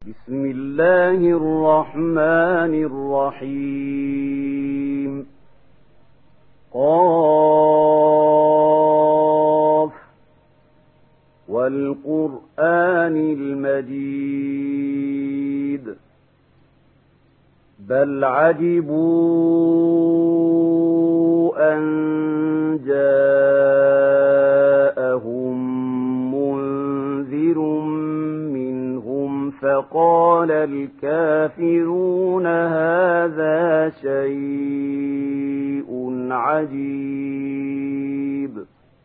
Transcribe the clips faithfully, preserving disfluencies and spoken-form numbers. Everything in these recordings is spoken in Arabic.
بسم الله الرحمن الرحيم. قاف والقرآن المجيد بل عجبوا أن جاءهم منذر منهم فقال الكافرون هذا شيء عجيب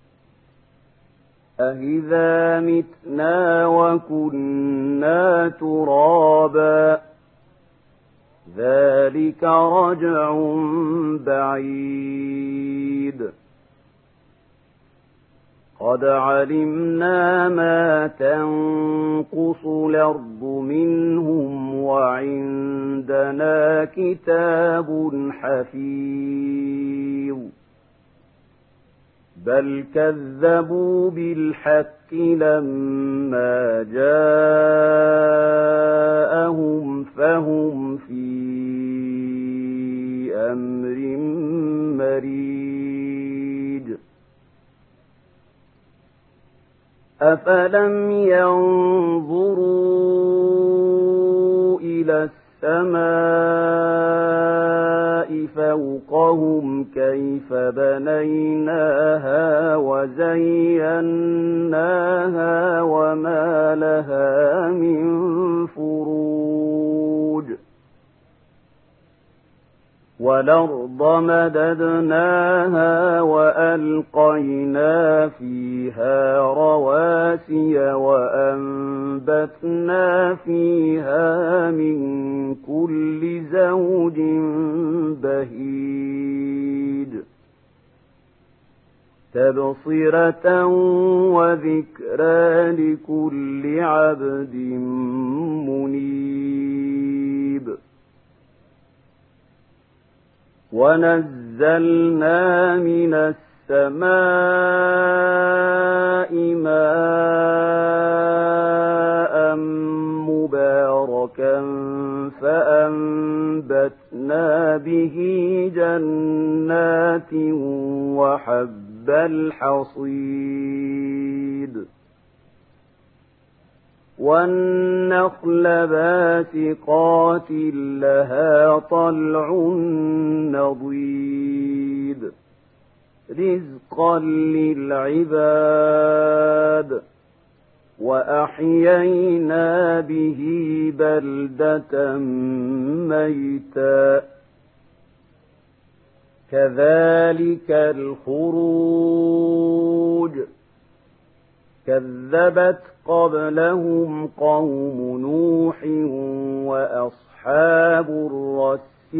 أإذا متنا وكنا ترابا ذلك رجع بعيد قد علمنا ما تنقص الأرض منهم وعندنا كتاب حفيظ بل كذبوا بالحق لما جاءهم فهم في أمر مريج أفلم ينظروا إلى السماء فوقهم كيف بنيناها وزيناها وما لها من فروج والأرض مددناها وألقينا فيها رواسي وأنبتنا فيها من كل زوج بهيج تبصرة وذكرى لكل عبد منيب ونزلنا من السماء ماء مباركا فأنبتنا به جنات وحب الحصيد والنخل باسقات لها طلع نضيد رزقا للعباد وأحيينا به بلدة ميتا كذلك الخروج كذبت قبلهم قوم نوح وأصحاب الرس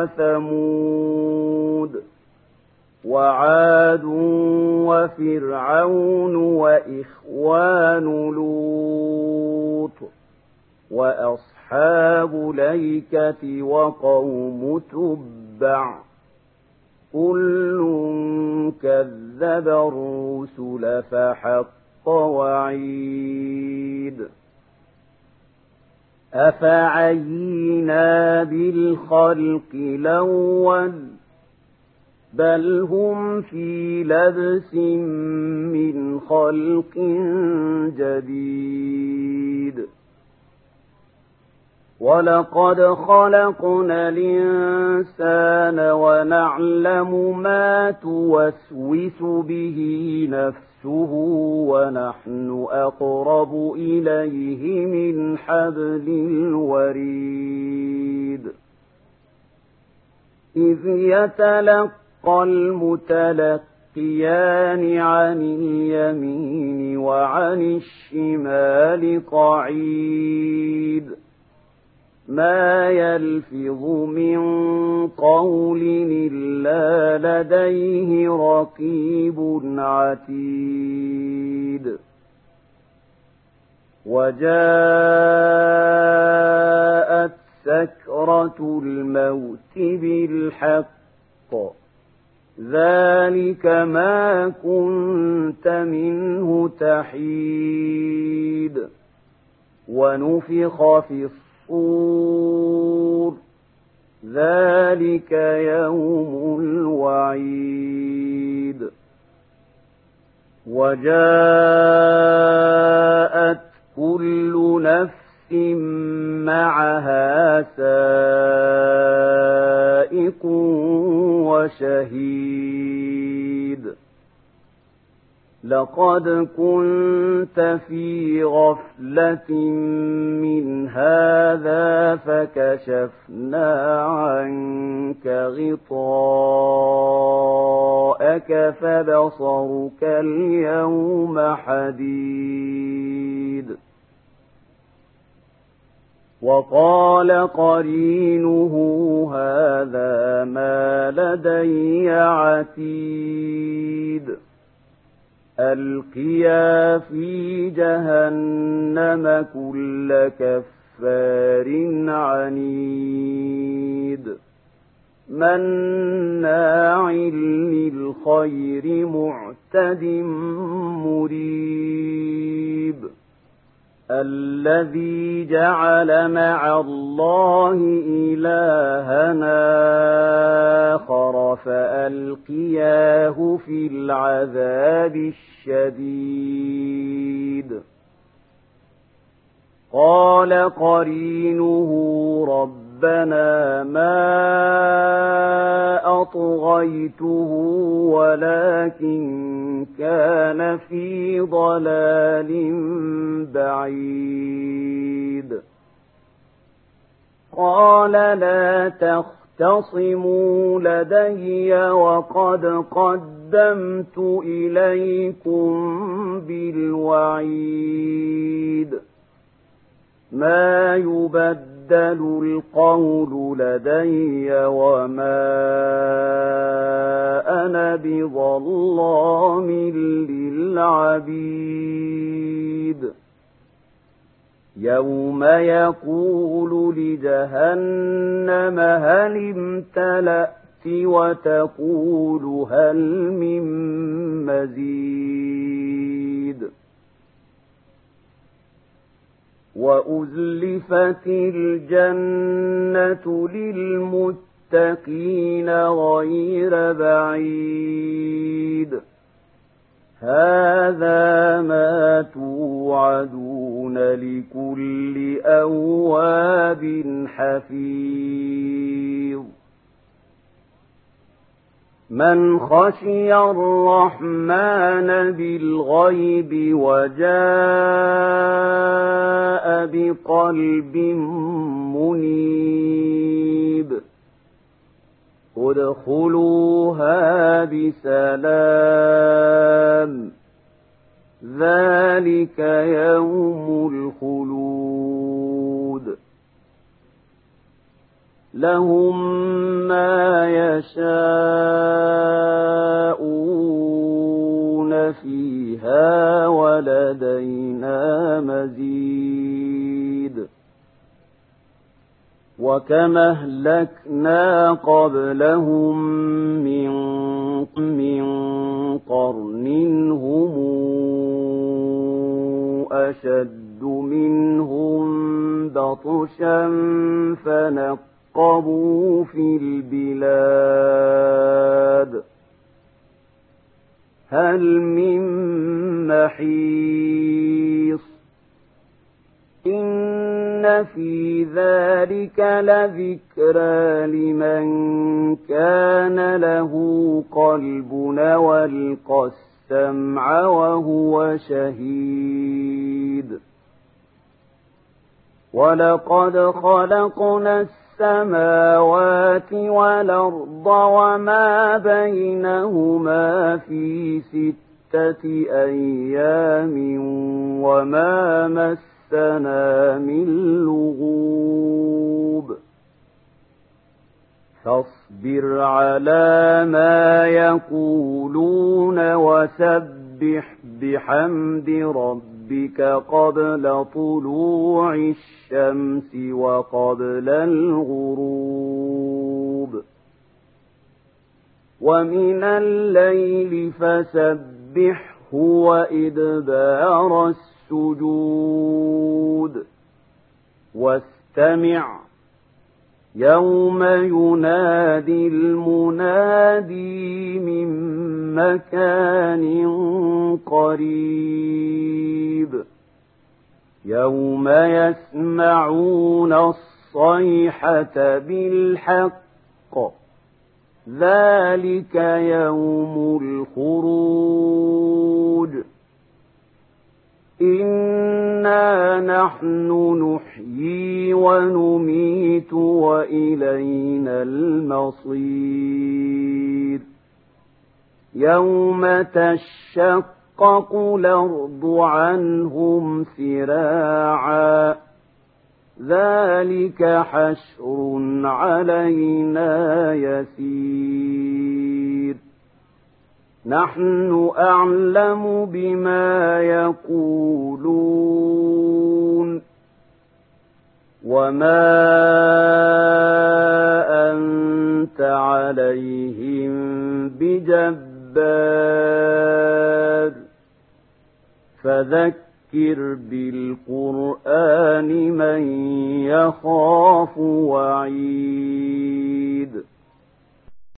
وثمود وعاد وفرعون وإخوان لوط وأصحاب الأيكة وقوم تبع كل كذب الرسل فحق وعيد أفعينا بالخلق الأول بل هم في لبس من خلق جديد ولقد خلقنا الإنسان ونعلم ما توسوس به نفسه ونحن أقرب إليه من حبل الوريد إذ يتلقى المتلقيان عن اليمين وعن الشمال قعيد ما يلفظ من قول إلا لديه رقيب عتيد وجاءت سكرة الموت بالحق ذلك ما كنت منه تحيد ونفخ في الصور ذلك يوم الوعيد وجاءت كل نفس معها سائق وشهيد لقد كنت في غفلة من هذا فكشفنا عنك غطاءك فبصرك اليوم حديد وقال قرينه هذا ما لدي عتيد ألقيا في جهنم كل كفار عنيد مناع للخير معتد مريب الذي جعل مع الله إلهنا آخر فألقياه في العذاب الشديد قال قرينه ربنا ما أطغيته ولكن كان في ضلال بعيد قال لا تختصموا لدي وقد قدمت إليكم بالوعيد ما يبدل القول لدي وما أنا بظلام للعبيد يوم يقول لجهنم هل امتلأت وتقول هل من مزيد وأزلفت الجنة للمتقين غير بعيد هذا ما توعدون لكل أواب حفيظ من خشي الرحمن بالغيب وجاء بقلب منيب ادخلوها بسلام ذلك يوم الخلود لهم ما يشاءون فيها ولدينا مزيد وكما أهلكنا قبلهم من من قرن هم أشد منهم بطشا فنقبوا في البلاد هل من محيص إن في ذلك لذكرى لمن كان له قلب والقى السمع وهو شهيد ولقد خلقنا السماوات والأرض وما بينهما في ستة أيام وما مسنا من لغوب فاصبر على ما يقولون وسبح بحمد ربك قبل طلوع الشمس وقبل الغروب ومن الليل فسبحه وإدبار السجود واستمع يوم ينادي المنادي من مكان قريب يوم يسمعون الصيحة بالحق ذلك يوم الخروج إنا نحن نحيي ونميت وإلينا المصير يوم تشقق الأرض عنهم سراعا ذلك حشر علينا يسير نحن أعلم بما يقولون وما أنت عليهم بجبار فذكر بالقرآن من يخاف وعيد